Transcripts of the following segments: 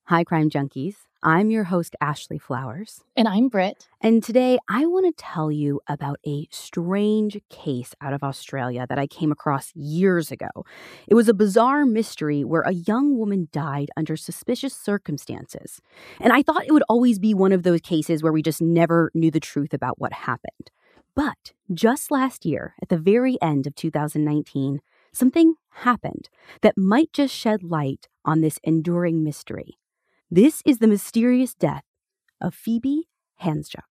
Hi, Crime Junkies. I'm your host, Ashley Flowers. And I'm Britt. And today I want to tell you about a strange case out of Australia that I came across years ago. It was a bizarre mystery where a young woman died under suspicious circumstances. And I thought it would always be one of those cases where we just never knew the truth about what happened. But just last year, at the very end of 2019, something happened that might just shed light on this enduring mystery. This is the mysterious death of Phoebe Handsjuk.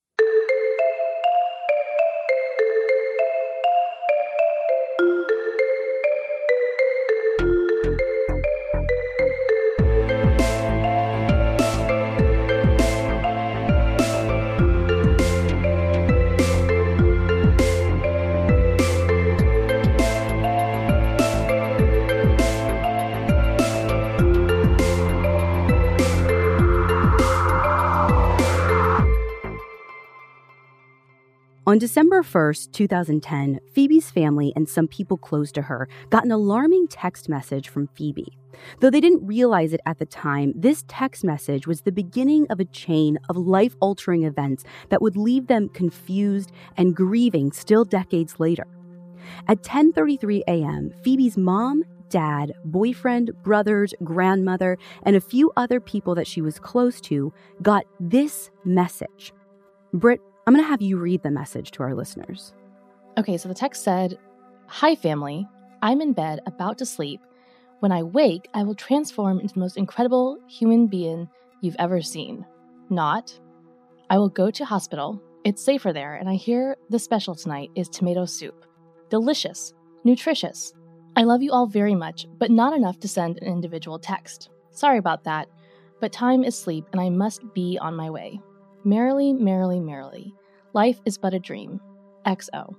On December 1st, 2010, Phoebe's family and some people close to her got an alarming text message from Phoebe. Though they didn't realize it at the time, this text message was the beginning of a chain of life-altering events that would leave them confused and grieving still decades later. At 10:33 a.m., Phoebe's mom, dad, boyfriend, brothers, grandmother, and a few other people that she was close to got this message. Britt, I'm going to have you read the message to our listeners. Okay, so the text said, "Hi family, I'm in bed about to sleep. When I wake, I will transform into the most incredible human being you've ever seen. Not. I will go to hospital. It's safer there, and I hear the special tonight is tomato soup. Delicious, nutritious. I love you all very much, but not enough to send an individual text. Sorry about that, but time is sleep and I must be on my way. Merrily, merrily, merrily. Life is but a dream. XO."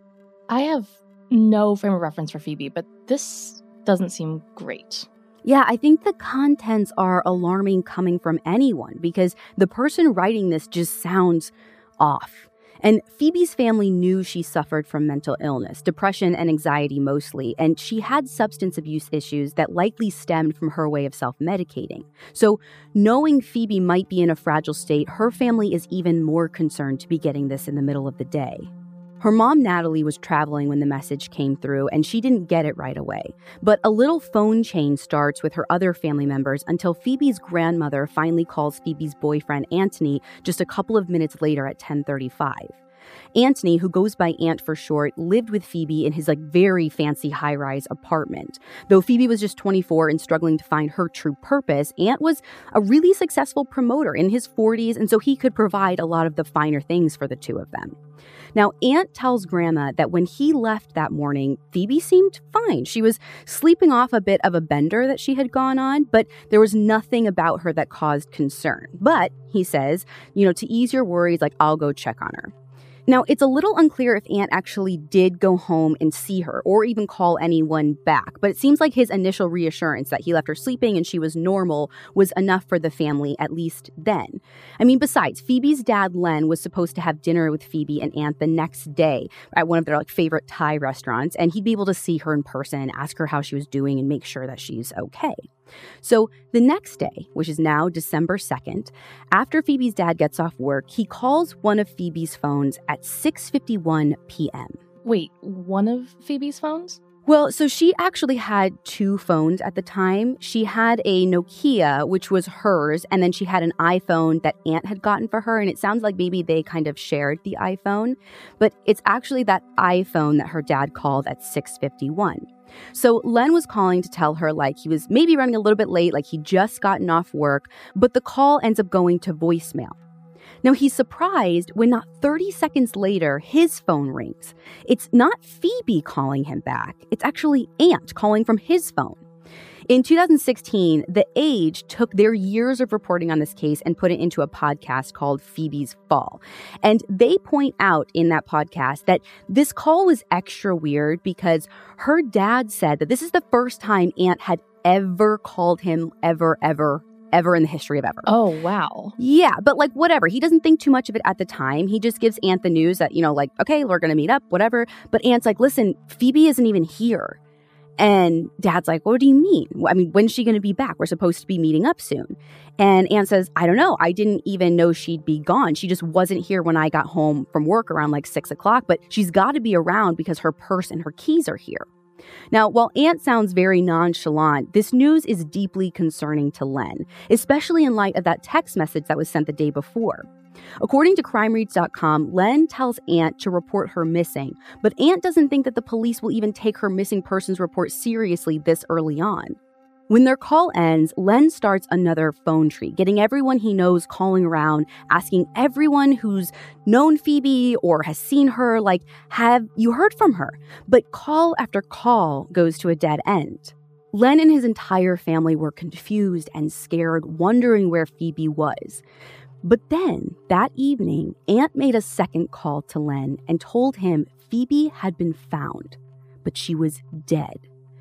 I have no frame of reference for Phoebe, but this doesn't seem great. Yeah, I think the contents are alarming coming from anyone because the person writing this just sounds off. And Phoebe's family knew she suffered from mental illness, depression and anxiety mostly, and she had substance abuse issues that likely stemmed from her way of self-medicating. So knowing Phoebe might be in a fragile state, her family is even more concerned to be getting this in the middle of the day. Her mom, Natalie, was traveling when the message came through, and she didn't get it right away. But a little phone chain starts with her other family members until Phoebe's grandmother finally calls Phoebe's boyfriend, Anthony, just a couple of minutes later at 10:35. Anthony, who goes by Ant for short, lived with Phoebe in his very fancy high-rise apartment. Though Phoebe was just 24 and struggling to find her true purpose, Ant was a really successful promoter in his 40s, and so he could provide a lot of the finer things for the two of them. Now, Ant tells Grandma that when he left that morning, Phoebe seemed fine. She was sleeping off a bit of a bender that she had gone on, but there was nothing about her that caused concern. But, he says, to ease your worries, I'll go check on her. Now, it's a little unclear if Ant actually did go home and see her or even call anyone back, but it seems like his initial reassurance that he left her sleeping and she was normal was enough for the family, at least then. Besides, Phoebe's dad, Len, was supposed to have dinner with Phoebe and Ant the next day at one of their favorite Thai restaurants, and he'd be able to see her in person, ask her how she was doing, and make sure that she's okay. So the next day, which is now December 2nd, after Phoebe's dad gets off work, he calls one of Phoebe's phones at 6:51 p.m. Wait, one of Phoebe's phones? Well, so she actually had two phones at the time. She had a Nokia, which was hers, and then she had an iPhone that Ant had gotten for her, and it sounds like maybe they kind of shared the iPhone, but it's actually that iPhone that her dad called at 6:51. So Len was calling to tell her he was maybe running a little bit late, he'd just gotten off work, but the call ends up going to voicemail. Now, he's surprised when not 30 seconds later, his phone rings. It's not Phoebe calling him back. It's actually Ant calling from his phone. In 2016, The Age took their years of reporting on this case and put it into a podcast called Phoebe's Fall. And they point out in that podcast that this call was extra weird because her dad said that this is the first time Ant had ever called him ever in the history of ever. Oh, wow. Yeah, but whatever. He doesn't think too much of it at the time. He just gives Ant the news that, okay, we're going to meet up, whatever. But Ant's listen, Phoebe isn't even here. And Dad's like, what do you mean? I mean, when's she going to be back? We're supposed to be meeting up soon. And Aunt says, I don't know. I didn't even know she'd be gone. She just wasn't here when I got home from work around like 6 o'clock, but she's got to be around because her purse and her keys are here. Now, while Aunt sounds very nonchalant, this news is deeply concerning to Len, especially in light of that text message that was sent the day before. According to crimereads.com, Len tells Aunt to report her missing, but Aunt doesn't think that the police will even take her missing persons report seriously this early on. When their call ends, Len starts another phone tree, getting everyone he knows calling around, asking everyone who's known Phoebe or has seen her, like, have you heard from her? But call after call goes to a dead end. Len and his entire family were confused and scared, wondering where Phoebe was. But then, that evening, Aunt made a second call to Len and told him Phoebe had been found, but she was dead.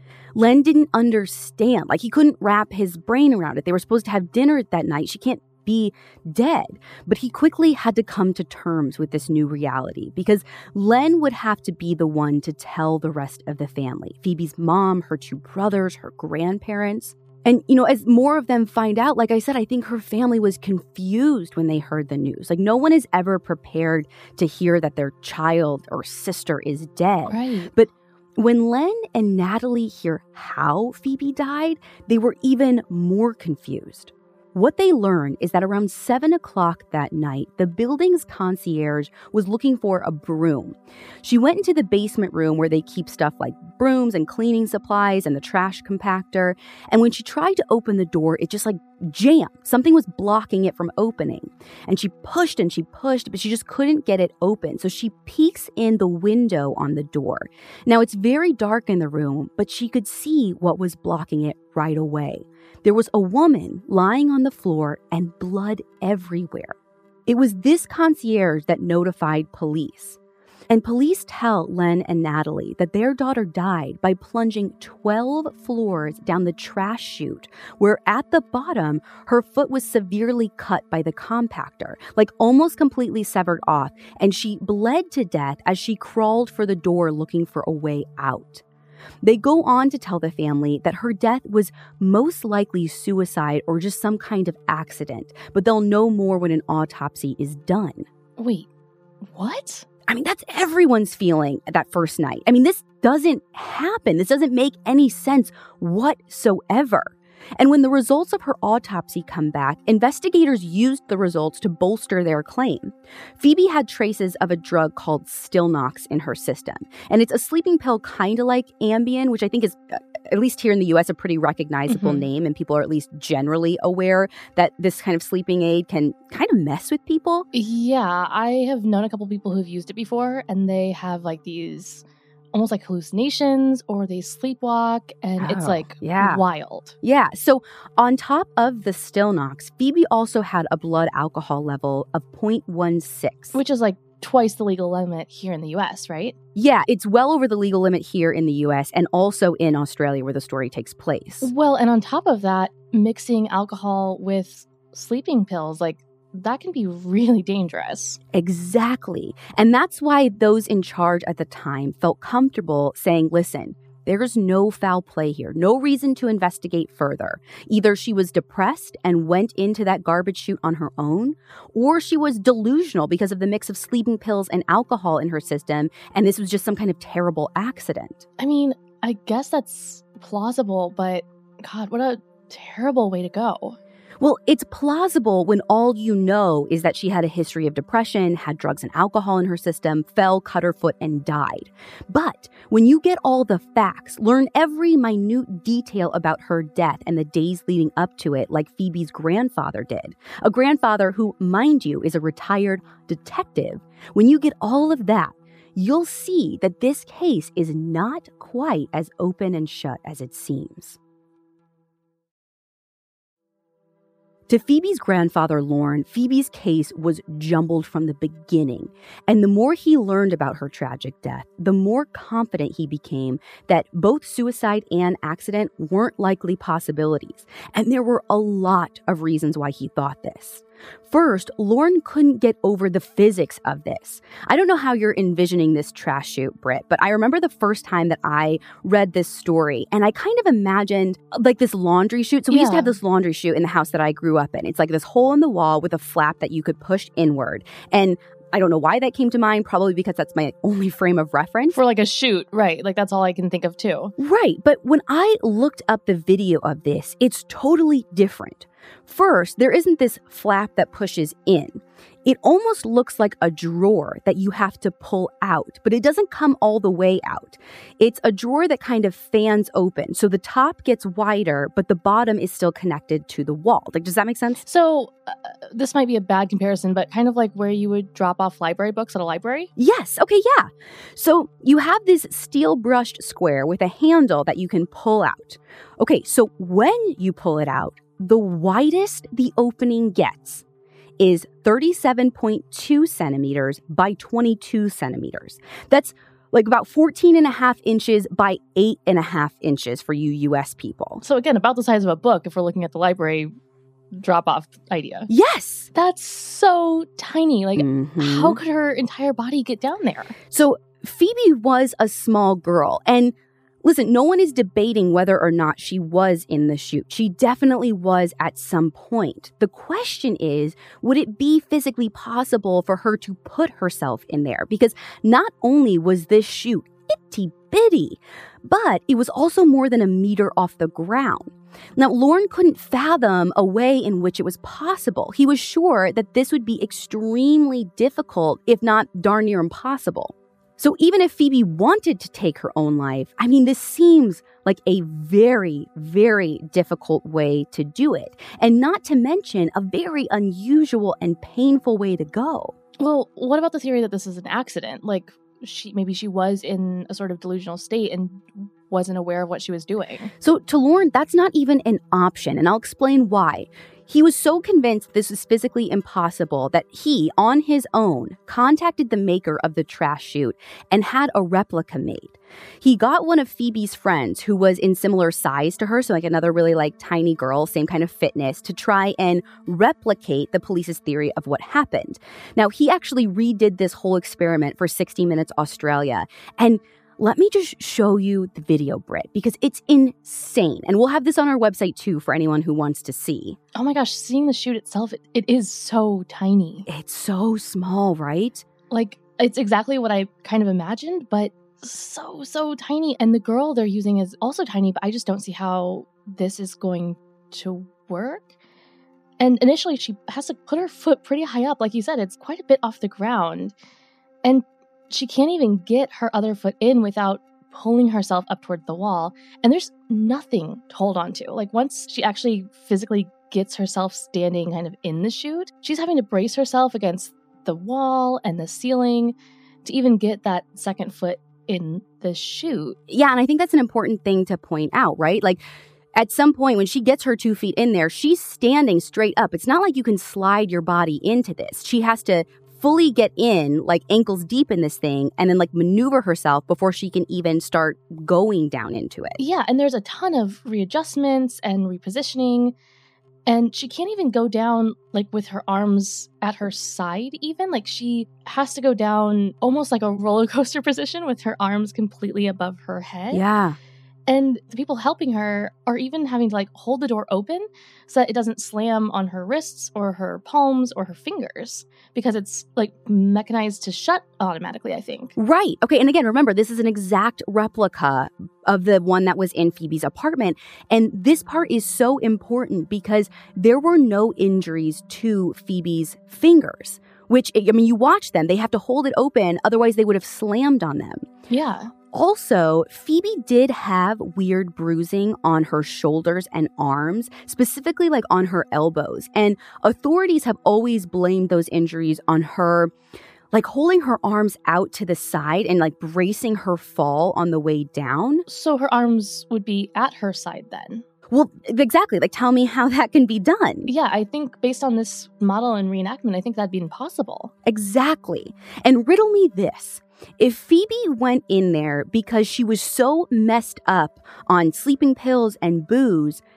Len didn't understand. Like, he couldn't wrap his brain around it. They were supposed to have dinner that night. She can't be dead. But he quickly had to come to terms with this new reality because Len would have to be the one to tell the rest of the family. Phoebe's mom, her two brothers, her grandparents. And, as more of them find out, like I said, I think her family was confused when they heard the news. Like, no one is ever prepared to hear that their child or sister is dead. Right. But when Len and Natalie hear how Phoebe died, they were even more confused. What they learned is that around 7 o'clock that night, the building's concierge was looking for a broom. She went into the basement room where they keep stuff like brooms and cleaning supplies and the trash compactor. And when she tried to open the door, it just jammed. Something was blocking it from opening. And she pushed, but she just couldn't get it open. So she peeks in the window on the door. Now, it's very dark in the room, but she could see what was blocking it right away. There was a woman lying on the floor and blood everywhere. It was this concierge that notified police. And police tell Len and Natalie that their daughter died by plunging 12 floors down the trash chute, where at the bottom, her foot was severely cut by the compactor, like almost completely severed off, and she bled to death as she crawled for the door looking for a way out. They go on to tell the family that her death was most likely suicide or just some kind of accident, but they'll know more when an autopsy is done. Wait, what? I mean, that's everyone's feeling that first night. I mean, this doesn't happen. This doesn't make any sense whatsoever. And when the results of her autopsy come back, investigators used the results to bolster their claim. Phoebe had traces of a drug called Stilnox in her system. And it's a sleeping pill kind of like Ambien, which I think is, at least here in the U.S., a pretty recognizable name. And people are at least generally aware that this kind of sleeping aid can kind of mess with people. Yeah, I have known a couple people who've used it before, and they have these almost like hallucinations, or they sleepwalk, and it's wild. Yeah. So on top of the Stilnox, Phoebe also had a blood alcohol level of 0.16. Which is twice the legal limit here in the U.S., right? Yeah, it's well over the legal limit here in the U.S. and also in Australia where the story takes place. Well, and on top of that, mixing alcohol with sleeping pills, that can be really dangerous. Exactly. And that's why those in charge at the time felt comfortable saying, listen, there's no foul play here, no reason to investigate further. Either she was depressed and went into that garbage chute on her own, or she was delusional because of the mix of sleeping pills and alcohol in her system, and this was just some kind of terrible accident. I mean, I guess that's plausible, but God, what a terrible way to go. Well, it's plausible when all you know is that she had a history of depression, had drugs and alcohol in her system, fell, cut her foot, and died. But when you get all the facts, learn every minute detail about her death and the days leading up to it, like Phoebe's grandfather did, a grandfather who, mind you, is a retired detective, when you get all of that, you'll see that this case is not quite as open and shut as it seems. To Phoebe's grandfather, Lorne, Phoebe's case was jumbled from the beginning. And the more he learned about her tragic death, the more confident he became that both suicide and accident weren't likely possibilities. And there were a lot of reasons why he thought this. First, Lauren couldn't get over the physics of this. I don't know how you're envisioning this trash chute, Britt, but I remember the first time that I read this story, and I kind of imagined like this laundry chute. So we used to have this laundry chute in the house that I grew up in. It's like this hole in the wall with a flap that you could push inward. And I don't know why that came to mind, probably because that's my only frame of reference. For like a chute, right. Like that's all I can think of too. Right. But when I looked up the video of this, it's totally different. First, there isn't this flap that pushes in. It almost looks like a drawer that you have to pull out, but it doesn't come all the way out. It's a drawer that kind of fans open. So the top gets wider, but the bottom is still connected to the wall. Like, does that make sense? So this might be a bad comparison, but kind of like where you would drop off library books at a library? Yes. Okay, yeah. So you have this steel brushed square with a handle that you can pull out. Okay, so when you pull it out, the widest the opening gets is 37.2 centimeters by 22 centimeters. That's like about 14 and a half inches by 8.5 inches for you US people. So again, about the size of a book if we're looking at the library drop-off idea. Yes! That's so tiny. Like, how could her entire body get down there? So Phoebe was a small girl, and listen, no one is debating whether or not she was in the chute. She definitely was at some point. The question is, would it be physically possible for her to put herself in there? Because not only was this chute itty-bitty, but it was also more than a meter off the ground. Now, Lauren couldn't fathom a way in which it was possible. He was sure that this would be extremely difficult, if not darn near impossible. So even if Phoebe wanted to take her own life, I mean, this seems like a very, very difficult way to do it. And not to mention a very unusual and painful way to go. Well, what about the theory that this is an accident? Like, maybe she was in a sort of delusional state and wasn't aware of what she was doing. So to Lauren, that's not even an option, and I'll explain why. He was so convinced this was physically impossible that he, on his own, contacted the maker of the trash chute and had a replica made. He got one of Phoebe's friends who was in similar size to her, so like another really like tiny girl, same kind of fitness, to try and replicate the police's theory of what happened. Now, he actually redid this whole experiment for 60 Minutes Australia, and let me just show you the video, Britt, because it's insane. And we'll have this on our website, too, for anyone who wants to see. Oh my gosh, seeing the chute itself, it is so tiny. It's so small, right? Like, it's exactly what I kind of imagined, but so tiny. And the girl they're using is also tiny, but I just don't see how this is going to work. And initially, she has to put her foot pretty high up. Like you said, it's quite a bit off the ground. And she can't even get her other foot in without pulling herself up toward the wall. And there's nothing to hold on to. Like once she actually physically gets herself standing kind of in the chute, she's having to brace herself against the wall and the ceiling to even get that second foot in the chute. Yeah, and I think that's an important thing to point out, right? Like at some point when she gets her 2 feet in there, she's standing straight up. It's not like you can slide your body into this. She has to fully get in, like ankles deep in this thing, and then like maneuver herself before she can even start going down into it. Yeah, and there's a ton of readjustments and repositioning, and she can't even go down like with her arms at her side even. Like she has to go down almost like a roller coaster position with her arms completely above her head. Yeah. And the people helping her are even having to like hold the door open so that it doesn't slam on her wrists or her palms or her fingers because it's like mechanized to shut automatically, I think. Right. Okay. And again, remember, this is an exact replica of the one that was in Phoebe's apartment. And this part is so important because there were no injuries to Phoebe's fingers, which, I mean, you watch them, they have to hold it open. Otherwise, they would have slammed on them. Yeah. Also, Phoebe did have weird bruising on her shoulders and arms, specifically like on her elbows. And authorities have always blamed those injuries on her, like holding her arms out to the side and like bracing her fall on the way down. So her arms would be at her side then? Well, exactly. Like, tell me how that can be done. Yeah, I think based on this model and reenactment, I think that'd be impossible. Exactly. And riddle me this. If Phoebe went in there because she was so messed up on sleeping pills and booze,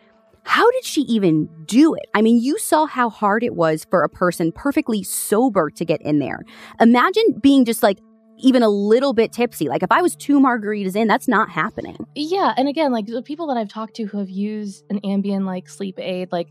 How did she even do it? I mean, you saw how hard it was for a person perfectly sober to get in there. Imagine being just like even a little bit tipsy. Like if I was 2 margaritas in, that's not happening. Yeah, and again, like the people that I've talked to who have used an Ambien like sleep aid, like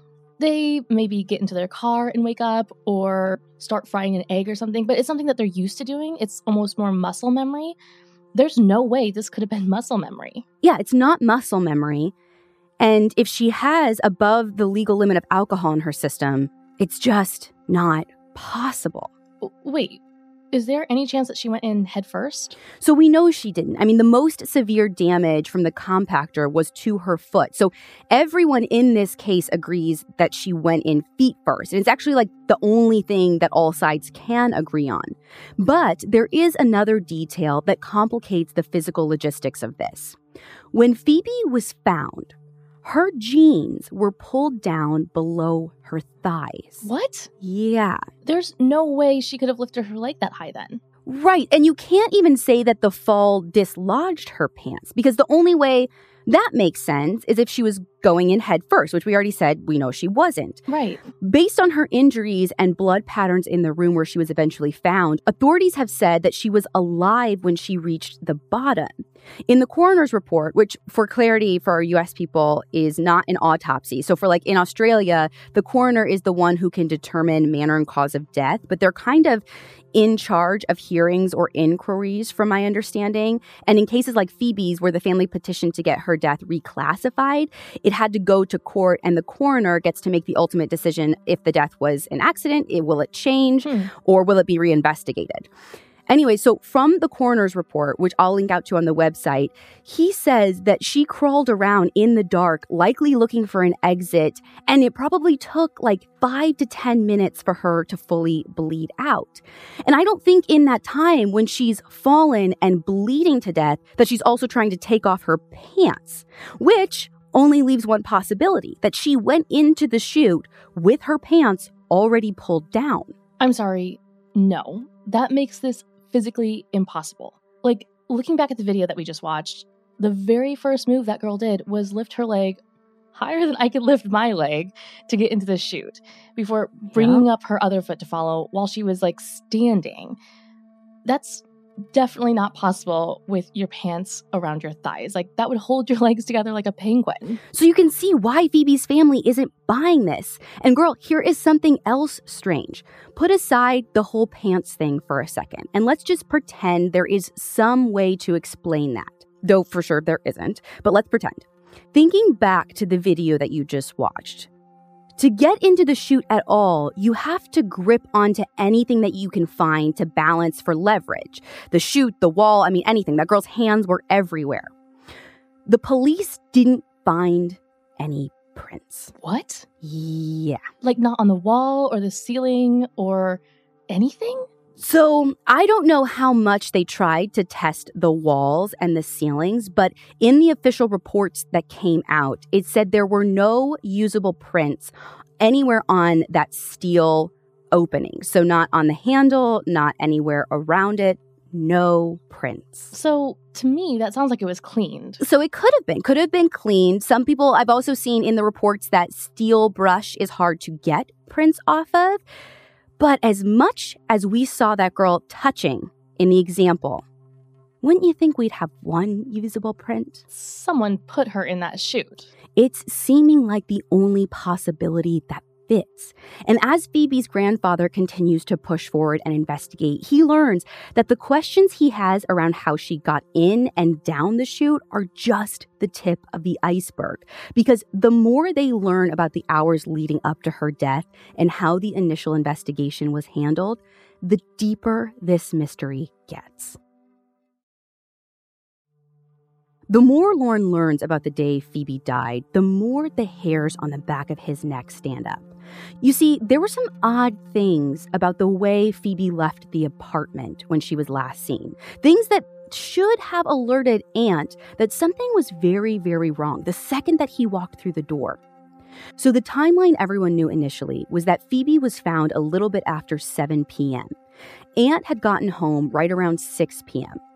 they maybe get into their car and wake up or start frying an egg or something, but it's something that they're used to doing. It's almost more muscle memory. There's no way this could have been muscle memory. Yeah, it's not muscle memory. And if she has above the legal limit of alcohol in her system, it's just not possible. Wait, is there any chance that she went in head first? So we know she didn't. I mean, the most severe damage from the compactor was to her foot. So everyone in this case agrees that she went in feet first. And it's actually like the only thing that all sides can agree on. But there is another detail that complicates the physical logistics of this. When Phoebe was found, her jeans were pulled down below her thighs. What? Yeah. There's no way she could have lifted her leg that high then. Right. And you can't even say that the fall dislodged her pants, because the only way that makes sense is if she was going in head first, which we already said we know she wasn't. Right. Based on her injuries and blood patterns in the room where she was eventually found, authorities have said that she was alive when she reached the bottom. In the coroner's report, which for clarity for our U.S. people is not an autopsy. So for like in Australia, the coroner is the one who can determine manner and cause of death, but they're kind of in charge of hearings or inquiries from my understanding. And in cases like Phoebe's, where the family petitioned to get her death reclassified, it had to go to court and the coroner gets to make the ultimate decision if the death was an accident, will it change, or will it be reinvestigated? Anyway, so from the coroner's report, which I'll link out to on the website, he says that she crawled around in the dark, likely looking for an exit, and it probably took like 5 to 10 minutes for her to fully bleed out. And I don't think in that time when she's fallen and bleeding to death that she's also trying to take off her pants, which only leaves one possibility, that she went into the chute with her pants already pulled down. I'm sorry, no. That makes this physically impossible. Like, looking back at the video that we just watched, the very first move that girl did was lift her leg higher than I could lift my leg to get into the chute before bringing up her other foot to follow while she was like standing. That's definitely not possible with your pants around your thighs. Like, that would hold your legs together like a penguin. So you can see why Phoebe's family isn't buying this. And girl, here is something else strange. Put aside the whole pants thing for a second, and let's just pretend there is some way to explain that. Though for sure there isn't, but let's pretend. Thinking back to the video that you just watched, to get into the chute at all, you have to grip onto anything that you can find to balance for leverage. The chute, the wall, I mean, anything. That girl's hands were everywhere. The police didn't find any prints. What? Yeah. Like, not on the wall or the ceiling or anything? So I don't know how much they tried to test the walls and the ceilings, but in the official reports that came out, it said there were no usable prints anywhere on that steel opening. So not on the handle, not anywhere around it, no prints. So to me, that sounds like it was cleaned. So it could have been cleaned. Some people, I've also seen in the reports that steel brush is hard to get prints off of. But as much as we saw that girl touching in the example, wouldn't you think we'd have one usable print? Someone put her in that chute. It's seeming like the only possibility that fits. And as Phoebe's grandfather continues to push forward and investigate, he learns that the questions he has around how she got in and down the chute are just the tip of the iceberg. Because the more they learn about the hours leading up to her death and how the initial investigation was handled, the deeper this mystery gets. The more Lorne learns about the day Phoebe died, the more the hairs on the back of his neck stand up. You see, there were some odd things about the way Phoebe left the apartment when she was last seen. Things that should have alerted Ant that something was very, very wrong the second that he walked through the door. So the timeline everyone knew initially was that Phoebe was found a little bit after 7 p.m. Ant had gotten home right around 6 p.m.,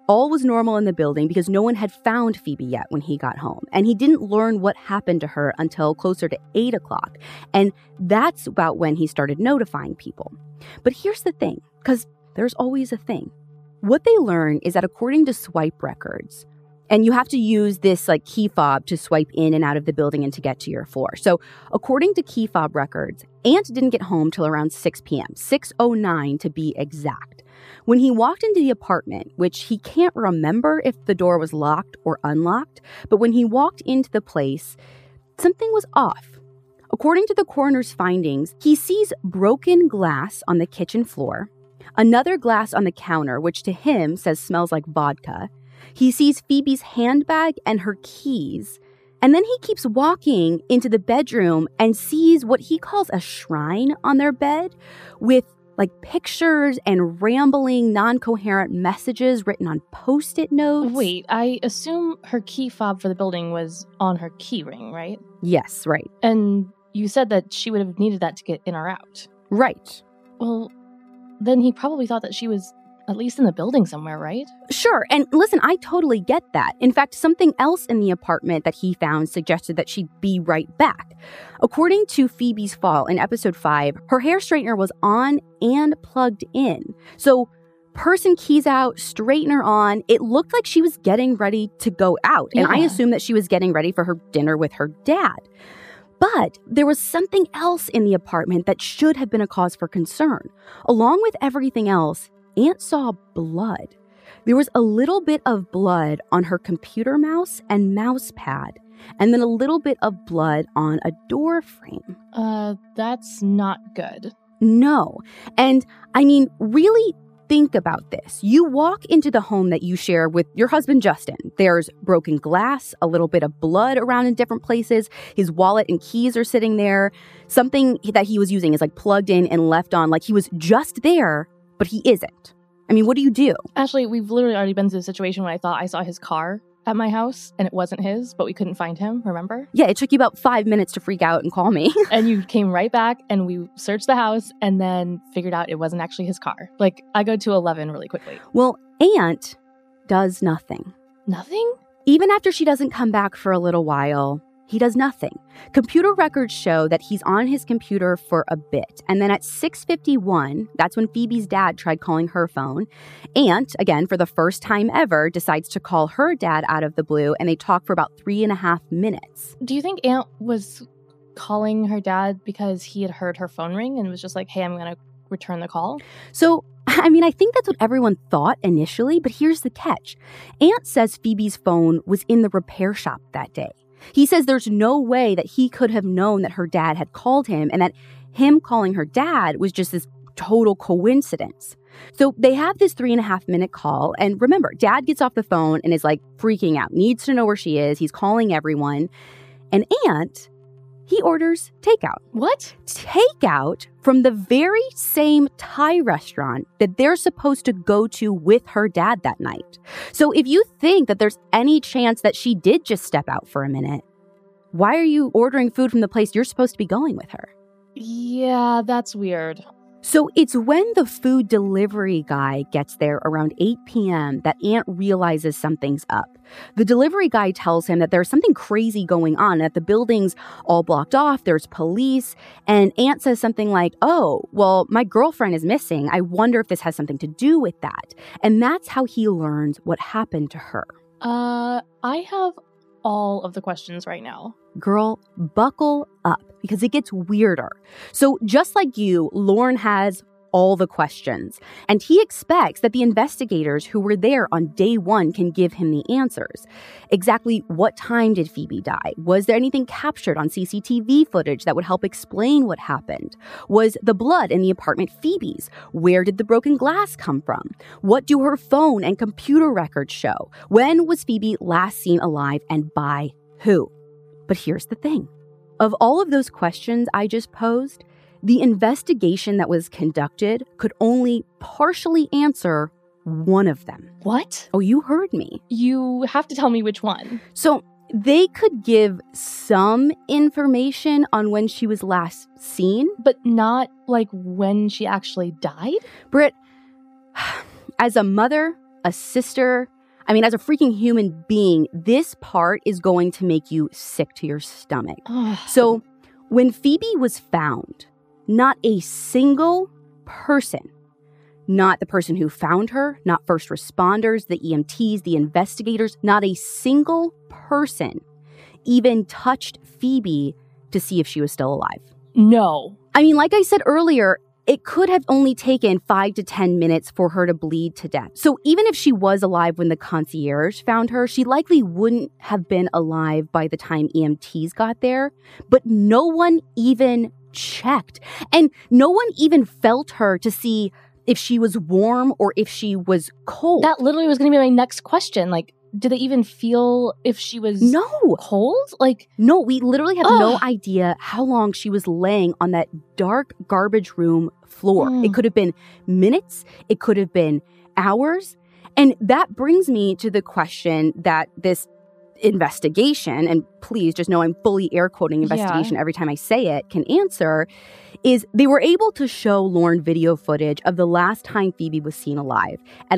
all was normal in the building because no one had found Phoebe yet when he got home. And he didn't learn what happened to her until closer to 8 o'clock. And that's about when he started notifying people. But here's the thing, because there's always a thing. What they learn is that according to swipe records, and you have to use this like key fob to swipe in and out of the building and to get to your floor. So according to key fob records, Ant didn't get home till around 6 p.m., 6:09 to be exact. When he walked into the apartment, which he can't remember if the door was locked or unlocked, but when he walked into the place, something was off. According to the coroner's findings, he sees broken glass on the kitchen floor, another glass on the counter, which to him says smells like vodka. He sees Phoebe's handbag and her keys. And then he keeps walking into the bedroom and sees what he calls a shrine on their bed with like pictures and rambling, non-coherent messages written on Post-it notes. Wait, I assume her key fob for the building was on her key ring, right? Yes, right. And you said that she would have needed that to get in or out. Right. Well, then he probably thought that she was at least in the building somewhere, right? Sure. And listen, I totally get that. In fact, something else in the apartment that he found suggested that she'd be right back. According to Phoebe's fall in episode 5, her hair straightener was on and plugged in. So person keys out, straightener on. It looked like she was getting ready to go out. And I assumed that she was getting ready for her dinner with her dad. But there was something else in the apartment that should have been a cause for concern. Along with everything else, Ant saw blood. There was a little bit of blood on her computer mouse and mouse pad, and then a little bit of blood on a door frame. That's not good. No. And I mean, really think about this. You walk into the home that you share with your husband, Justin. There's broken glass, a little bit of blood around in different places. His wallet and keys are sitting there. Something that he was using is like plugged in and left on, like he was just there, but he isn't. I mean, what do you do? Ashley, we've literally already been through the situation when I thought I saw his car at my house and it wasn't his, but we couldn't find him, remember? Yeah, it took you about 5 minutes to freak out and call me. And you came right back and we searched the house and then figured out it wasn't actually his car. Like, I go to 11 really quickly. Well, Ant does nothing. Nothing? Even after she doesn't come back for a little while, he does nothing. Computer records show that he's on his computer for a bit. And then at 6:51, that's when Phoebe's dad tried calling her phone. Ant, again, for the first time ever, decides to call her dad out of the blue, and they talk for about 3.5 minutes. Do you think Ant was calling her dad because he had heard her phone ring and was just like, hey, I'm going to return the call? So, I mean, I think that's what everyone thought initially, but here's the catch. Ant says Phoebe's phone was in the repair shop that day. He says there's no way that he could have known that her dad had called him and that him calling her dad was just this total coincidence. So they have this 3.5 minute call. And remember, dad gets off the phone and is like freaking out, needs to know where she is. He's calling everyone. And Ant, he orders takeout. What? Takeout from the very same Thai restaurant that they're supposed to go to with her dad that night. So if you think that there's any chance that she did just step out for a minute, why are you ordering food from the place you're supposed to be going with her? Yeah, that's weird. So it's when the food delivery guy gets there around 8 p.m. that Ant realizes something's up. The delivery guy tells him that there's something crazy going on, that the building's all blocked off, there's police, and Ant says something like, oh, well, my girlfriend is missing. I wonder if this has something to do with that. And that's how he learns what happened to her. I have all of the questions right now. Girl, buckle up because it gets weirder. So just like you, Lorne has all the questions, and he expects that the investigators who were there on day one can give him the answers. Exactly what time did Phoebe die? Was there anything captured on CCTV footage that would help explain what happened? Was the blood in the apartment Phoebe's? Where did the broken glass come from? What do her phone and computer records show? When was Phoebe last seen alive and by who? But here's the thing. Of all of those questions I just posed, the investigation that was conducted could only partially answer one of them. What? Oh, you heard me. You have to tell me which one. So they could give some information on when she was last seen. But not like when she actually died? Britt, as a mother, a sister, I mean, as a freaking human being, this part is going to make you sick to your stomach. So when Phoebe was found, not a single person, not the person who found her, not first responders, the EMTs, the investigators, not a single person even touched Phoebe to see if she was still alive. No. I mean, like I said earlier, it could have only taken 5 to 10 minutes for her to bleed to death. So even if she was alive when the concierge found her, she likely wouldn't have been alive by the time EMTs got there. But no one even checked. And no one even felt her to see if she was warm or if she was cold. That literally was going to be my next question. Like, did they even feel if she was cold? No, we literally have no idea how long she was laying on that dark garbage room floor. It could have been minutes. It could have been hours. And that brings me to the question that this investigation, and please just know I'm fully air quoting investigation every time I say it, can answer, is they were able to show Lauren video footage of the last time Phoebe was seen alive. At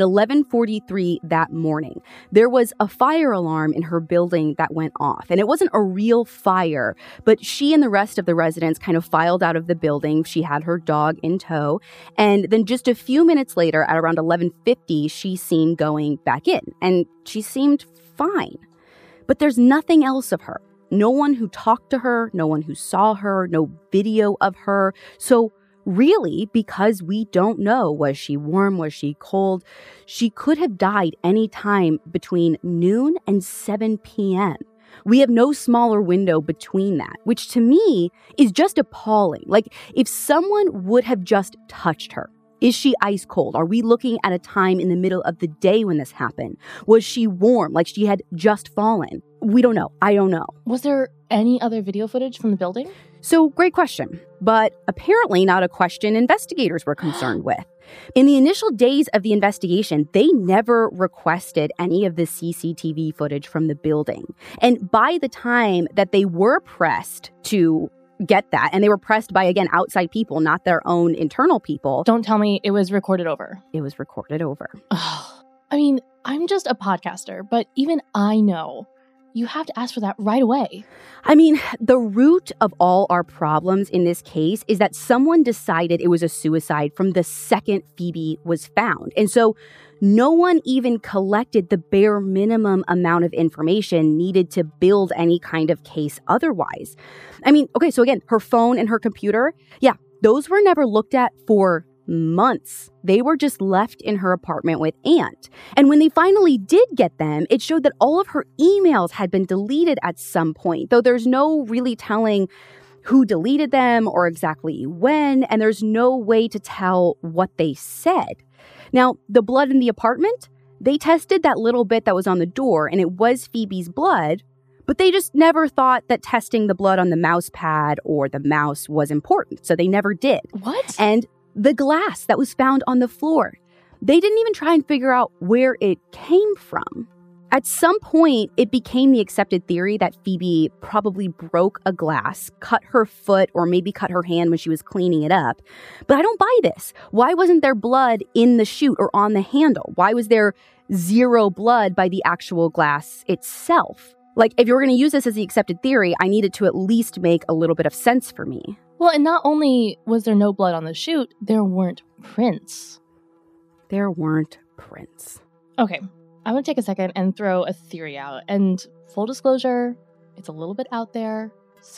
11:43 that morning, there was a fire alarm in her building that went off. And it wasn't a real fire, but she and the rest of the residents kind of filed out of the building. She had her dog in tow. And then just a few minutes later, at around 11:50, she's seen going back in. And she seemed fine. But there's nothing else of her. No one who talked to her, no one who saw her, no video of her. So really, because we don't know, was she warm, was she cold, she could have died any time between noon and 7 p.m. We have no smaller window between that, which to me is just appalling. Like, if someone would have just touched her, is she ice cold? Are we looking at a time in the middle of the day when this happened? Was she warm, like she had just fallen? We don't know. I don't know. Was there any other video footage from the building? So, great question, but apparently not a question investigators were concerned with. In the initial days of the investigation, they never requested any of the CCTV footage from the building. And by the time that they were pressed to get that, and they were pressed by, again, outside people, not their own internal people. Don't tell me it was recorded over. It was recorded over. I mean, I'm just a podcaster, but even I know you have to ask for that right away. I mean, the root of all our problems in this case is that someone decided it was a suicide from the second Phoebe was found. And so no one even collected the bare minimum amount of information needed to build any kind of case otherwise. I mean, okay, so again, her phone and her computer, those were never looked at for months. They were just left in her apartment with Aunt. And when they finally did get them, it showed that all of her emails had been deleted at some point, though there's no really telling who deleted them or exactly when, and there's no way to tell what they said. Now, the blood in the apartment, they tested that little bit that was on the door, and it was Phoebe's blood, but they just never thought that testing the blood on the mouse pad or the mouse was important, so they never did. What? And the glass that was found on the floor, they didn't even try and figure out where it came from. At some point, it became the accepted theory that Phoebe probably broke a glass, cut her foot, or maybe cut her hand when she was cleaning it up. But I don't buy this. Why wasn't there blood in the chute or on the handle? Why was there zero blood by the actual glass itself? Like, if you were going to use this as the accepted theory, I needed to at least make a little bit of sense for me. Well, and not only was there no blood on the chute, there weren't prints. There weren't prints. Okay. I'm going to take a second and throw a theory out. And full disclosure, it's a little bit out there.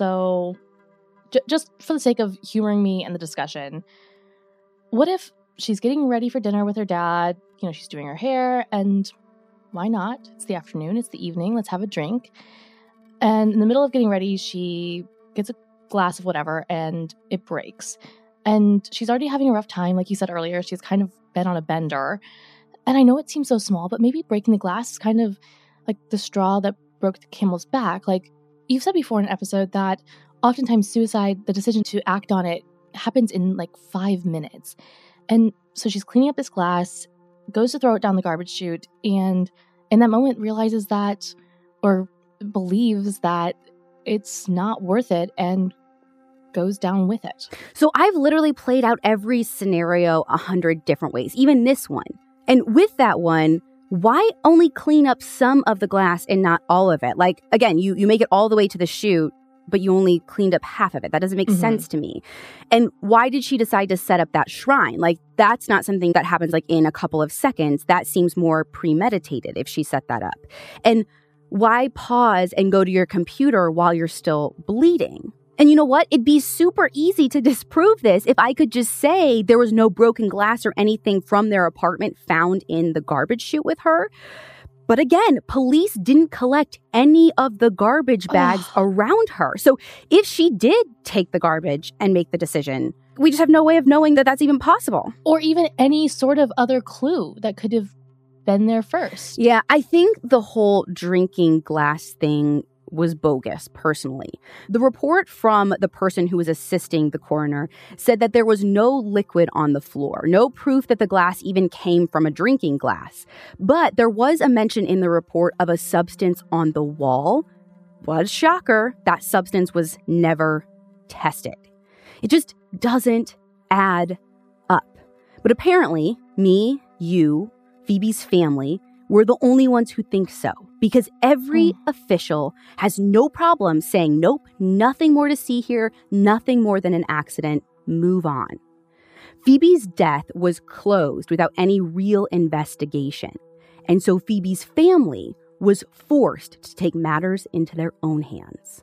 So just for the sake of humoring me and the discussion, what if she's getting ready for dinner with her dad? You know, she's doing her hair, and why not? It's the afternoon, it's the evening, let's have a drink. And in the middle of getting ready, she gets a glass of whatever and it breaks. And she's already having a rough time. Like you said earlier, she's kind of been on a bender. And I know it seems so small, but maybe breaking the glass is kind of like the straw that broke the camel's back. Like you've said before in an episode that oftentimes suicide, the decision to act on it happens in like 5 minutes. And so she's cleaning up this glass, goes to throw it down the garbage chute, and in that moment realizes that, or believes that it's not worth it, and goes down with it. So I've literally played out every scenario 100 different ways, even this one. And with that one, why only clean up some of the glass and not all of it? Like, again, you make it all the way to the chute, but you only cleaned up half of it. That doesn't make sense to me. And why did she decide to set up that shrine? Like, that's not something that happens like in a couple of seconds. That seems more premeditated if she set that up. And why pause and go to your computer while you're still bleeding? And you know what? It'd be super easy to disprove this if I could just say there was no broken glass or anything from their apartment found in the garbage chute with her. But again, police didn't collect any of the garbage bags around her. So if she did take the garbage and make the decision, we just have no way of knowing that that's even possible. Or even any sort of other clue that could have been there first. Yeah, I think the whole drinking glass thing was bogus, personally. The report from the person who was assisting the coroner said that there was no liquid on the floor, no proof that the glass even came from a drinking glass. But there was a mention in the report of a substance on the wall. What a shocker, that substance was never tested. It just doesn't add up. But apparently, me, you, Phoebe's family, we're the only ones who think so, because every official has no problem saying, nope, nothing more to see here, nothing more than an accident, move on. Phoebe's death was closed without any real investigation, and so Phoebe's family was forced to take matters into their own hands.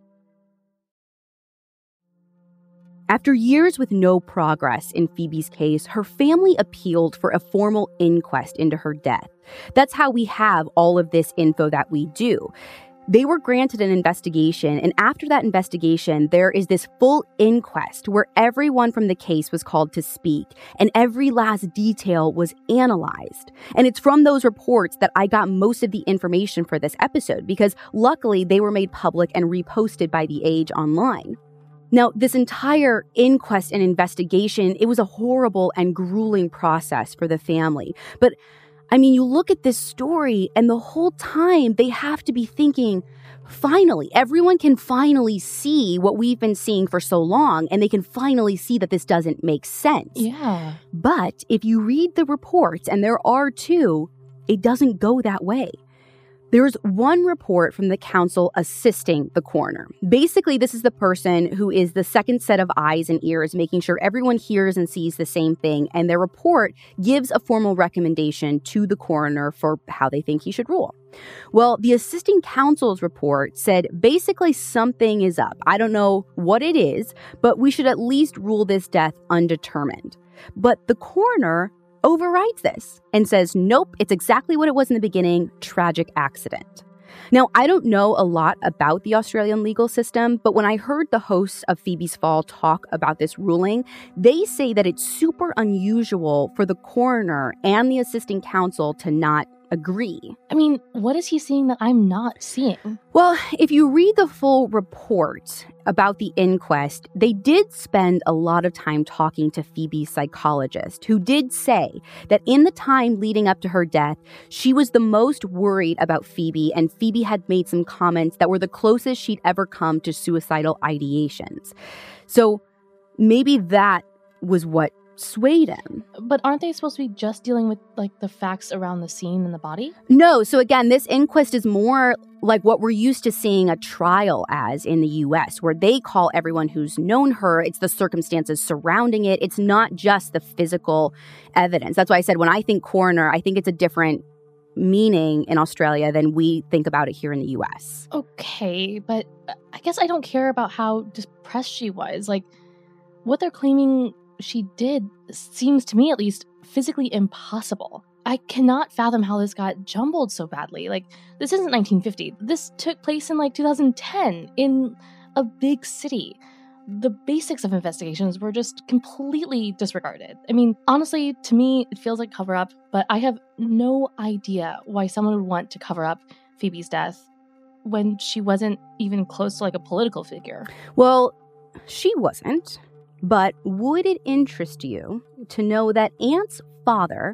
After years with no progress in Phoebe's case, her family appealed for a formal inquest into her death. That's how we have all of this info that we do. They were granted an investigation, and after that investigation, there is this full inquest where everyone from the case was called to speak, and every last detail was analyzed. And it's from those reports that I got most of the information for this episode, because luckily they were made public and reposted by The Age online. Now, this entire inquest and investigation, it was a horrible and grueling process for the family. But, I mean, you look at this story and the whole time they have to be thinking, finally, everyone can finally see what we've been seeing for so long, and they can finally see that this doesn't make sense. Yeah. But if you read the reports, and there are two, it doesn't go that way. There's one report from the counsel assisting the coroner. Basically, this is the person who is the second set of eyes and ears, making sure everyone hears and sees the same thing. And their report gives a formal recommendation to the coroner for how they think he should rule. Well, the assisting counsel's report said basically something is up. I don't know what it is, but we should at least rule this death undetermined. But the coroner overrides this and says, nope, it's exactly what it was in the beginning, tragic accident. Now, I don't know a lot about the Australian legal system, but when I heard the hosts of Phoebe's Fall talk about this ruling, they say that it's super unusual for the coroner and the assisting counsel to not agree. I mean, what is he seeing that I'm not seeing? Well, if you read the full report about the inquest, they did spend a lot of time talking to Phoebe's psychologist, who did say that in the time leading up to her death, she was the most worried about Phoebe, and Phoebe had made some comments that were the closest she'd ever come to suicidal ideations. So maybe that was what swayed him. But aren't they supposed to be just dealing with like the facts around the scene and the body? No. So again, this inquest is more like what we're used to seeing a trial as in the US, where they call everyone who's known her. It's the circumstances surrounding it. It's not just the physical evidence. That's why I said when I think coroner, I think it's a different meaning in Australia than we think about it here in the US. Okay, but I guess I don't care about how depressed she was. Like, what they're claiming she did seems to me at least physically impossible. I cannot fathom how this got jumbled so badly. Like, this isn't 1950. This took place in like 2010 in a big city. The basics of investigations were just completely disregarded. I mean, honestly, to me, it feels like cover up, but I have no idea why someone would want to cover up Phoebe's death when she wasn't even close to like a political figure. Well, she wasn't. But would it interest you to know that Ant's father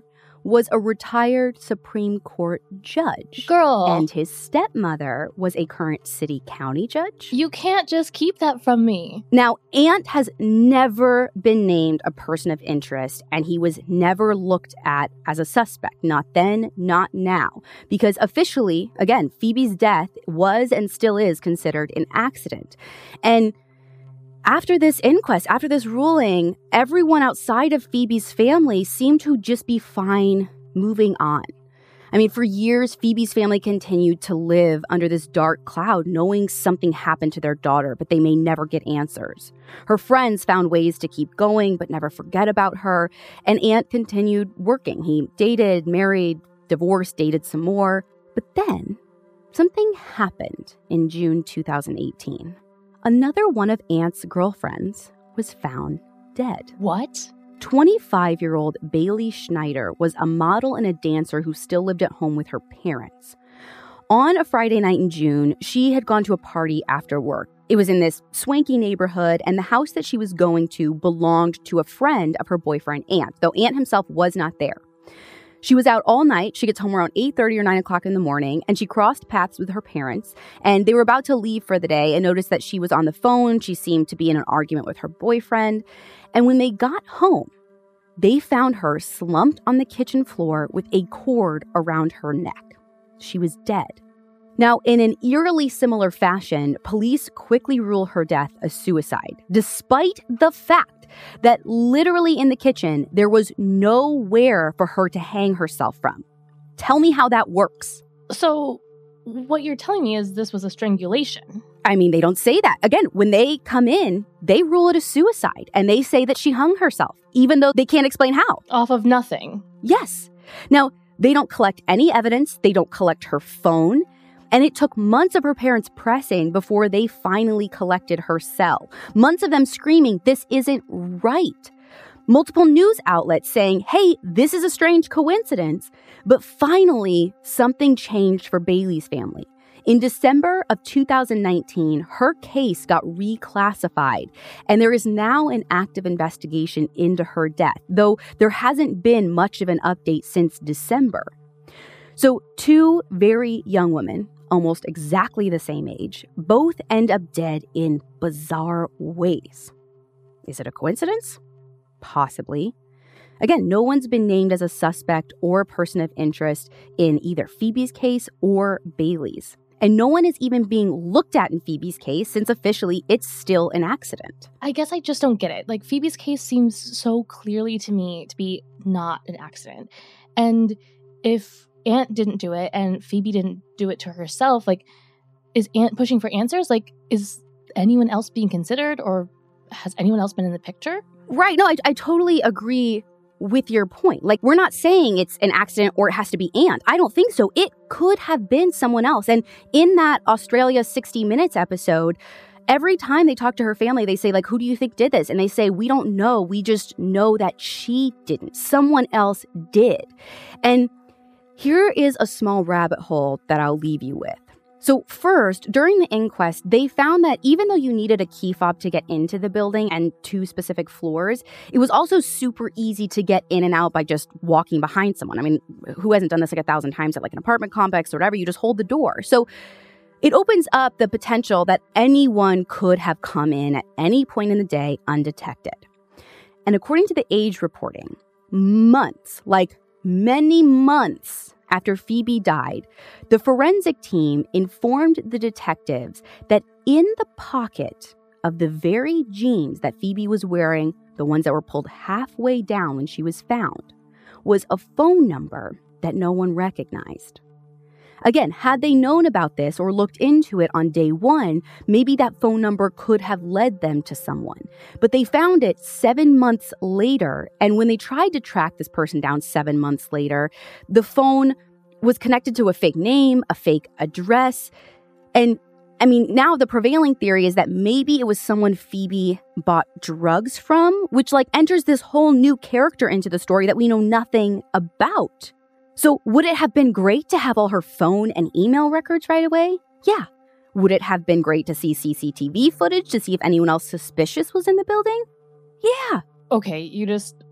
was a retired Supreme Court judge. Girl. And his stepmother was a current city county judge. You can't just keep that from me. Now, Ant has never been named a person of interest, and he was never looked at as a suspect. Not then, not now. Because officially, again, Phoebe's death was and still is considered an accident. And after this inquest, after this ruling, everyone outside of Phoebe's family seemed to just be fine moving on. I mean, for years, Phoebe's family continued to live under this dark cloud, knowing something happened to their daughter, but they may never get answers. Her friends found ways to keep going, but never forget about her. And Ant continued working. He dated, married, divorced, dated some more. But then something happened in June 2018. Another one of Ant's girlfriends was found dead. What? 25-year-old Bailey Schneider was a model and a dancer who still lived at home with her parents. On a Friday night in June, she had gone to a party after work. It was in this swanky neighborhood, and the house that she was going to belonged to a friend of her boyfriend, Ant, though Ant himself was not there. She was out all night. She gets home around 8:30 or 9 o'clock in the morning, and she crossed paths with her parents, and they were about to leave for the day and noticed that she was on the phone. She seemed to be in an argument with her boyfriend. And when they got home, they found her slumped on the kitchen floor with a cord around her neck. She was dead. Now, in an eerily similar fashion, police quickly rule her death a suicide, despite the fact that literally in the kitchen, there was nowhere for her to hang herself from. Tell me how that works. So, what you're telling me is this was a strangulation. I mean, they don't say that. Again, when they come in, they rule it a suicide, and they say that she hung herself, even though they can't explain how. Off of nothing. Yes. Now, they don't collect any evidence. They don't collect her phone. And it took months of her parents pressing before they finally collected her cell. Months of them screaming, this isn't right. Multiple news outlets saying, hey, this is a strange coincidence. But finally, something changed for Bailey's family. In December of 2019, her case got reclassified, and there is now an active investigation into her death, though there hasn't been much of an update since December. So 2 very young women, almost exactly the same age, both end up dead in bizarre ways. Is it a coincidence? Possibly. Again, no one's been named as a suspect or a person of interest in either Phoebe's case or Bailey's. And no one is even being looked at in Phoebe's case since officially it's still an accident. I guess I just don't get it. Like, Phoebe's case seems so clearly to me to be not an accident. And if Ant didn't do it and Phoebe didn't do it to herself, like, is Ant pushing for answers? Like, is anyone else being considered, or has anyone else been in the picture? Right. No, I totally agree with your point. Like, we're not saying it's an accident or it has to be Ant. I don't think so. It could have been someone else. And in that Australia 60 Minutes episode, every time they talk to her family, they say, like, who do you think did this? And they say, we don't know. We just know that she didn't. Someone else did. And here is a small rabbit hole that I'll leave you with. So first, during the inquest, they found that even though you needed a key fob to get into the building and 2 specific floors, it was also super easy to get in and out by just walking behind someone. I mean, who hasn't done this like 1,000 times at like an apartment complex or whatever? You just hold the door. So it opens up the potential that anyone could have come in at any point in the day undetected. And according to the Age reporting, months, like many months after Phoebe died, the forensic team informed the detectives that in the pocket of the very jeans that Phoebe was wearing, the ones that were pulled halfway down when she was found, was a phone number that no one recognized. Again, had they known about this or looked into it on day 1, maybe that phone number could have led them to someone. But they found it 7 months later, and when they tried to track this person down 7 months later, the phone was connected to a fake name, a fake address. And I mean, now the prevailing theory is that maybe it was someone Phoebe bought drugs from, which like enters this whole new character into the story that we know nothing about. So would it have been great to have all her phone and email records right away? Yeah. Would it have been great to see CCTV footage to see if anyone else suspicious was in the building? Yeah. Okay, you just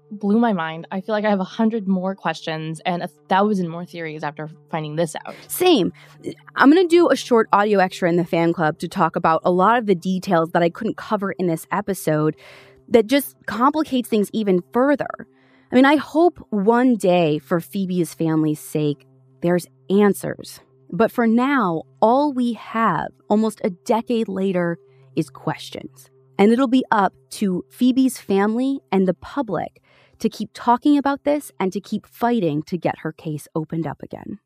blew my mind. I feel like I have 100 more questions and 1,000 more theories after finding this out. Same. I'm going to do a short audio extra in the fan club to talk about a lot of the details that I couldn't cover in this episode that just complicates things even further. I mean, I hope one day, for Phoebe's family's sake, there's answers. But for now, all we have, almost a decade later, is questions. And it'll be up to Phoebe's family and the public to keep talking about this and to keep fighting to get her case opened up again.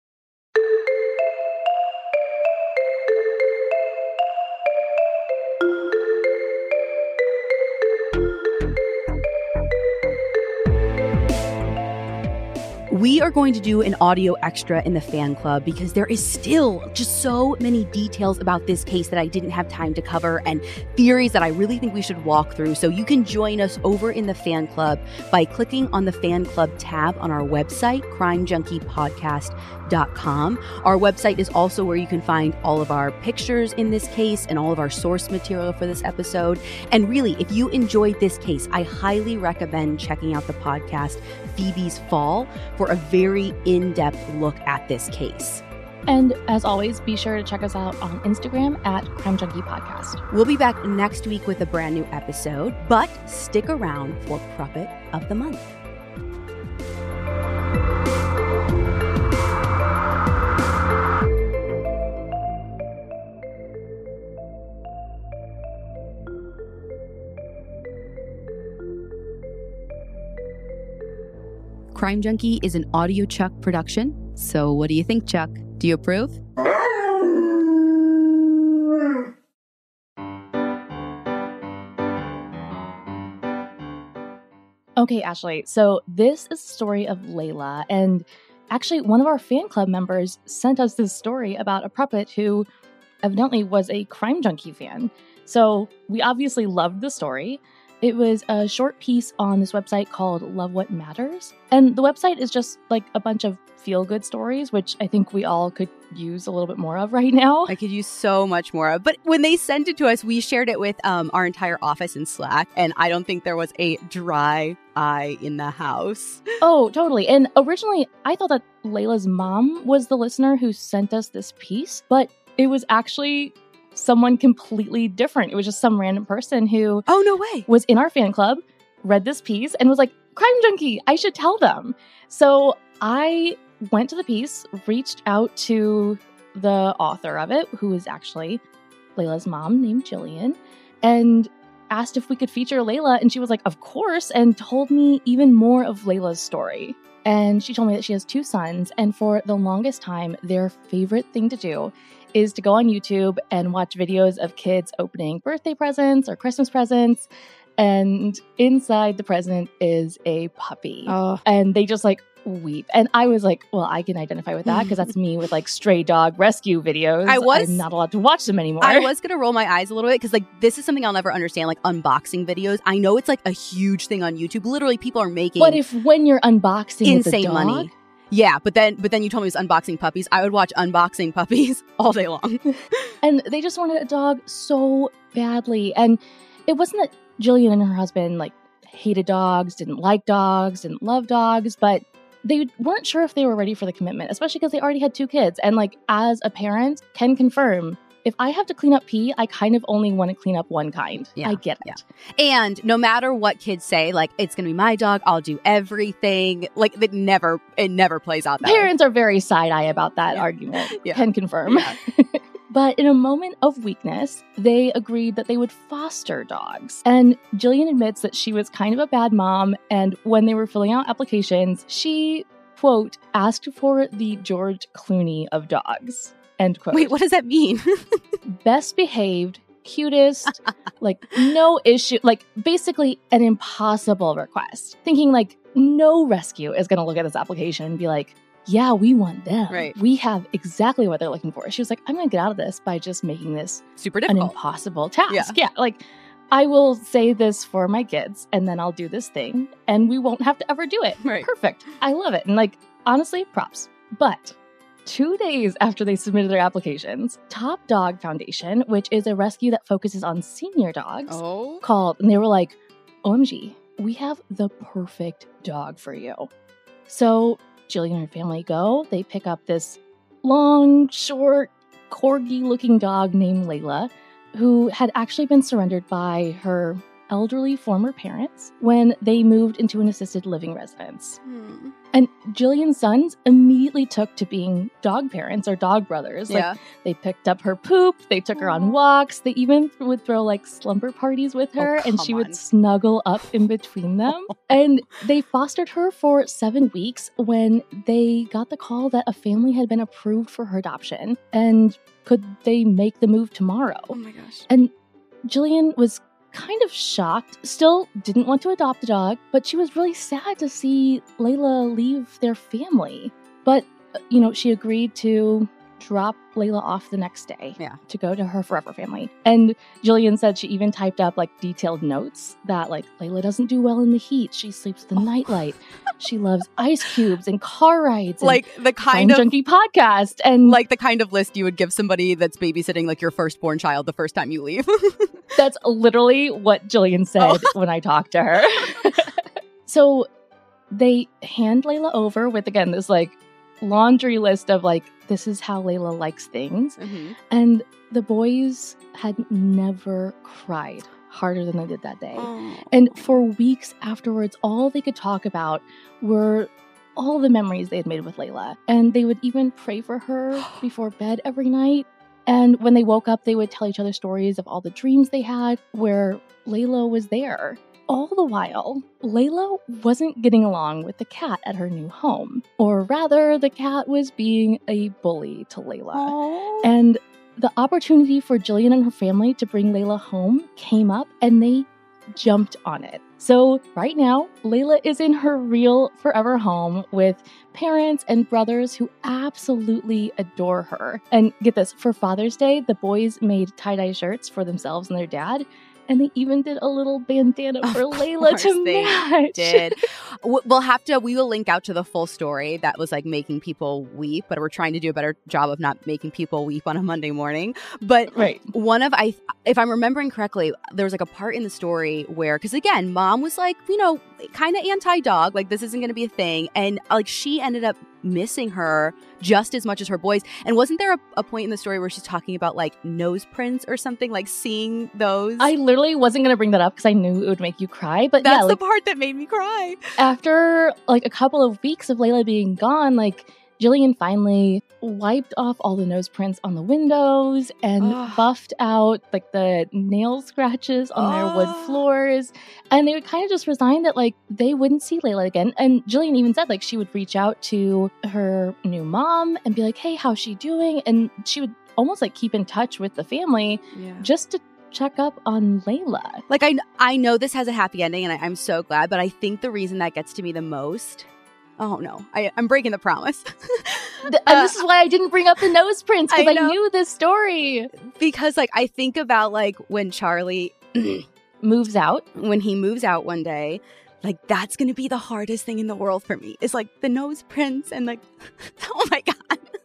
We are going to do an audio extra in the fan club because there is still just so many details about this case that I didn't have time to cover and theories that I really think we should walk through. So you can join us over in the fan club by clicking on the fan club tab on our website, crimejunkiepodcast.com. Our website is also where you can find all of our pictures in this case and all of our source material for this episode. And really, if you enjoyed this case, I highly recommend checking out the podcast Phoebe's Fall for a very in-depth look at this case. And as always, be sure to check us out on Instagram at Crime Junkie Podcast. We'll be back next week with a brand new episode, but stick around for Puppet of the Month. Crime Junkie is an Audio Chuck production. So what do you think, Chuck? Do you approve? Okay, Ashley, so this is the story of Layla, and actually one of our fan club members sent us this story about a puppet who evidently was a Crime Junkie fan. So we obviously loved the story. It was a short piece on this website called Love What Matters. And the website is just like a bunch of feel-good stories, which I think we all could use a little bit more of right now. I could use so much more of. But when they sent it to us, we shared it with our entire office in Slack. And I don't think there was a dry eye in the house. Oh, totally. And originally, I thought that Layla's mom was the listener who sent us this piece. But it was actually someone completely different. It was just some random person who was in our fan club, read this piece, and was like, Crime Junkie, I should tell them. So I went to the piece, reached out to the author of it, who is actually Layla's mom named Jillian, and asked if we could feature Layla. And she was like, of course, and told me even more of Layla's story. And she told me that she has 2 sons, and for the longest time, their favorite thing to do is to go on YouTube and watch videos of kids opening birthday presents or Christmas presents. And inside the present is a puppy. Oh. And they just like weep. And I was like, well, I can identify with that because that's me with like stray dog rescue videos. I'm not allowed to watch them anymore. I was going to roll my eyes a little bit because like this is something I'll never understand, like unboxing videos. I know it's like a huge thing on YouTube. Literally people are making But if when you're unboxing insane it's a dog, money. Yeah, but then you told me it was unboxing puppies. I would watch unboxing puppies all day long. And they just wanted a dog so badly. And it wasn't that Jillian and her husband like hated dogs, didn't like dogs, didn't love dogs, but they weren't sure if they were ready for the commitment, especially because they already had 2 kids. And like as a parent can confirm, if I have to clean up pee, I kind of only want to clean up one kind. Yeah, I get it. Yeah. And no matter what kids say, like, it's going to be my dog, I'll do everything. Like, it never plays out that Parents are very side-eye about that argument. Yeah. Can confirm. Yeah. But in a moment of weakness, they agreed that they would foster dogs. And Jillian admits that she was kind of a bad mom, and when they were filling out applications, she, quote, asked for the George Clooney of dogs. End quote. Wait, what does that mean? Best behaved, cutest, like no issue, like basically an impossible request. Thinking like no rescue is going to look at this application and be like, yeah, we want them. Right. We have exactly what they're looking for. She was like, I'm going to get out of this by just making this super difficult, an impossible task. Yeah, like I will say this for my kids and then I'll do this thing and we won't have to ever do it. Right. Perfect. I love it. And like, honestly, props. But 2 days after they submitted their applications, Top Dog Foundation, which is a rescue that focuses on senior dogs, called, and they were like, OMG, we have the perfect dog for you. So Jillian and her family go. They pick up this long, short, corgi-looking dog named Layla, who had actually been surrendered by her elderly former parents when they moved into an assisted living residence. And Jillian's sons immediately took to being dog parents or dog brothers. Yeah. Like, they picked up her poop, they took her on walks, they even would throw like slumber parties with her, and she would snuggle up in between them. And they fostered her for 7 weeks when they got the call that a family had been approved for her adoption, and could they make the move tomorrow? Oh my gosh. And Jillian was kind of shocked, still didn't want to adopt the dog, but she was really sad to see Layla leave their family. But, she agreed to drop Layla off the next day to go to her forever family. And Jillian said she even typed up like detailed notes that like Layla doesn't do well in the heat. She sleeps with the nightlight. She loves ice cubes and car rides. Like the kind of junkie podcast. And like the kind of list you would give somebody that's babysitting like your firstborn child the first time you leave. That's literally what Jillian said when I talked to her. So they hand Layla over with, again, this like laundry list of like, this is how Layla likes things. Mm-hmm. And the boys had never cried harder than they did that day. And for weeks afterwards, all they could talk about were all the memories they had made with Layla. And they would even pray for her before bed every night. And when they woke up, they would tell each other stories of all the dreams they had where Layla was there. All the while, Layla wasn't getting along with the cat at her new home. Or rather, the cat was being a bully to Layla. Aww. And the opportunity for Jillian and her family to bring Layla home came up, and they jumped on it. So right now, Layla is in her real forever home with parents and brothers who absolutely adore her. And get this, for Father's Day, the boys made tie-dye shirts for themselves and their dad. And they even did a little bandana for Layla to match. Did. We will link out to the full story that was like making people weep, but we're trying to do a better job of not making people weep on a Monday morning. But if I'm remembering correctly, there was like a part in the story where, because again, mom was like, kind of anti-dog, like this isn't going to be a thing. And like she ended up missing her just as much as her boys. And wasn't there a point in the story where she's talking about like nose prints or something, like seeing those? I literally wasn't going to bring that up because I knew it would make you cry. But that's the part that made me cry. After like a couple of weeks of Layla being gone, like Jillian finally wiped off all the nose prints on the windows and buffed out like the nail scratches on their wood floors. And they would kind of just resign that like they wouldn't see Layla again. And Jillian even said like she would reach out to her new mom and be like, hey, how's she doing? And she would almost like keep in touch with the family just to check up on Layla. Like I know this has a happy ending and I'm so glad, but I think the reason that gets to me the most, oh no, I'm breaking the promise. And this is why I didn't bring up the nose prints, because I knew this story. Because like I think about like when Charlie moves out. When he moves out one day, like that's going to be the hardest thing in the world for me. It's like the nose prints and like, oh my God.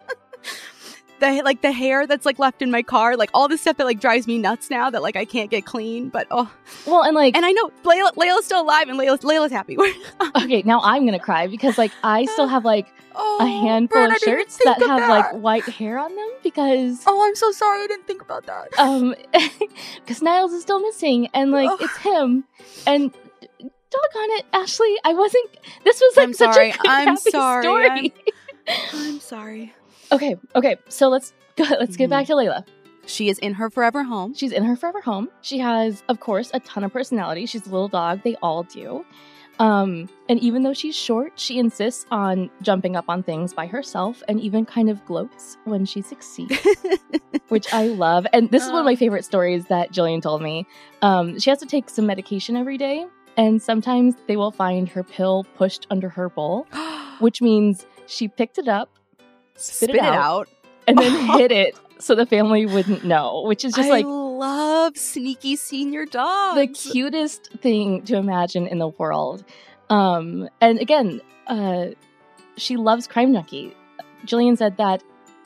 The hair that's like left in my car, like all this stuff that like drives me nuts now that like I can't get clean. But and I know Layla's still alive and Layla's happy. Okay, now I'm gonna cry because like I still have like a handful of shirts that have like white hair on them because I'm so sorry, I didn't think about that. Because Niles is still missing and like it's him and doggone it, Ashley, this was like such a good, happy story. I'm sorry. Okay. So let's get back to Layla. She is in her forever home. She's in her forever home. She has, of course, a ton of personality. She's a little dog. They all do. And even though she's short, she insists on jumping up on things by herself and even kind of gloats when she succeeds, which I love. And this is one of my favorite stories that Jillian told me. She has to take some medication every day. And sometimes they will find her pill pushed under her bowl, which means she picked it up, spit it out, and then hid it so the family wouldn't know, which is just I love sneaky senior dogs. The cutest thing to imagine in the world. And again, she loves Crime Junkie. Jillian said that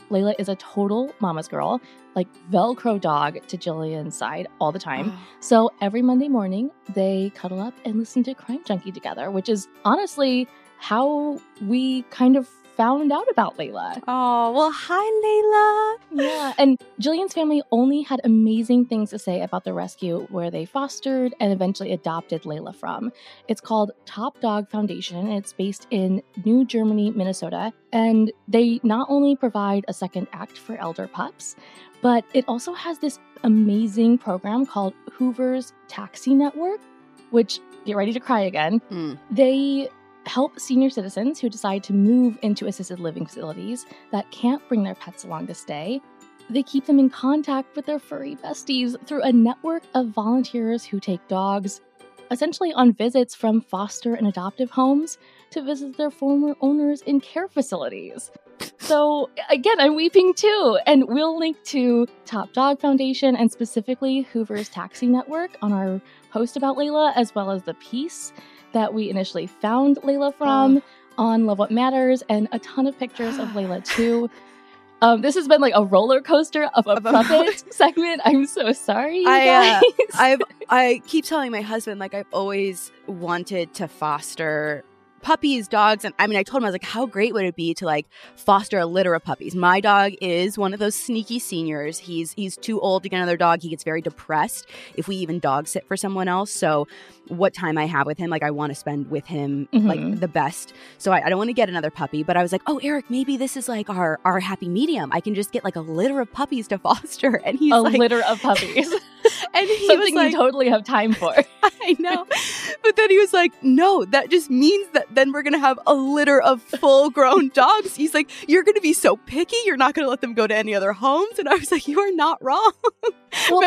Layla is a total mama's girl, like Velcro dog to Jillian's side all the time. So every Monday morning, they cuddle up and listen to Crime Junkie together, which is honestly how we kind of found out about Layla. Oh, well, hi, Layla. Yeah, and Jillian's family only had amazing things to say about the rescue where they fostered and eventually adopted Layla from. It's called Top Dog Foundation, and it's based in New Germany, Minnesota. And they not only provide a second act for elder pups, but it also has this amazing program called Hoover's Taxi Network, which, get ready to cry again, they help senior citizens who decide to move into assisted living facilities that can't bring their pets along to stay. They keep them in contact with their furry besties through a network of volunteers who take dogs, essentially on visits from foster and adoptive homes to visit their former owners in care facilities. So again, I'm weeping too. And we'll link to Top Dog Foundation and specifically Hoover's Taxi Network on our post about Layla, as well as the piece that we initially found Layla from on Love What Matters, and a ton of pictures of Layla too. This has been like a roller coaster of a puppet segment. I'm so sorry, you guys. I keep telling my husband, like, I've always wanted to foster puppies, dogs. And I mean, I told him, I was like, how great would it be to like foster a litter of puppies? My dog is one of those sneaky seniors. He's too old to get another dog. He gets very depressed if we even dog sit for someone else. So what time I have with him, like I want to spend with him like the best. So I don't want to get another puppy, but I was like, oh, Eric, maybe this is like our happy medium. I can just get like a litter of puppies to foster. And he's like, litter of puppies. And he something was like, you totally have time for. I know. But then he was like, no, that just means that then we're going to have a litter of full-grown dogs. He's like, you're going to be so picky. You're not going to let them go to any other homes. And I was like, you are not wrong. Well,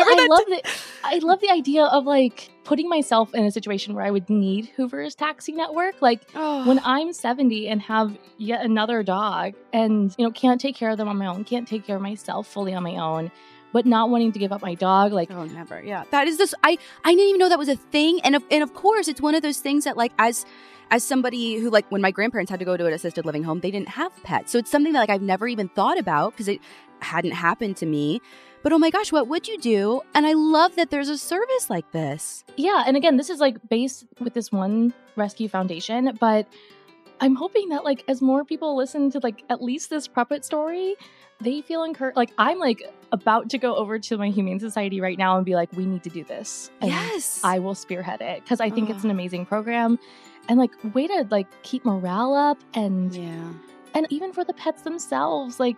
I love the idea of like putting myself in a situation where I would need Hoover's Taxi Network. Like when I'm 70 and have yet another dog and, you know, can't take care of them on my own, can't take care of myself fully on my own, but not wanting to give up my dog, like, oh, never. Yeah, that is this. I didn't even know that was a thing, and of course, it's one of those things that, like, as somebody who, like, when my grandparents had to go to an assisted living home, they didn't have pets, so it's something that like I've never even thought about because it hadn't happened to me. But oh my gosh, what would you do? And I love that there's a service like this. Yeah, and again, this is like based with this one rescue foundation, but I'm hoping that like as more people listen to like at least this puppet story, they feel encouraged. Like I'm like about to go over to my Humane Society right now and be like, we need to do this. And yes, I will spearhead it because I think it's an amazing program, and like way to like keep morale up and even for the pets themselves. Like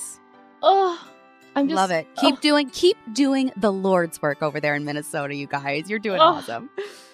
I'm just love it. Keep doing the Lord's work over there in Minnesota, you guys. You're doing awesome.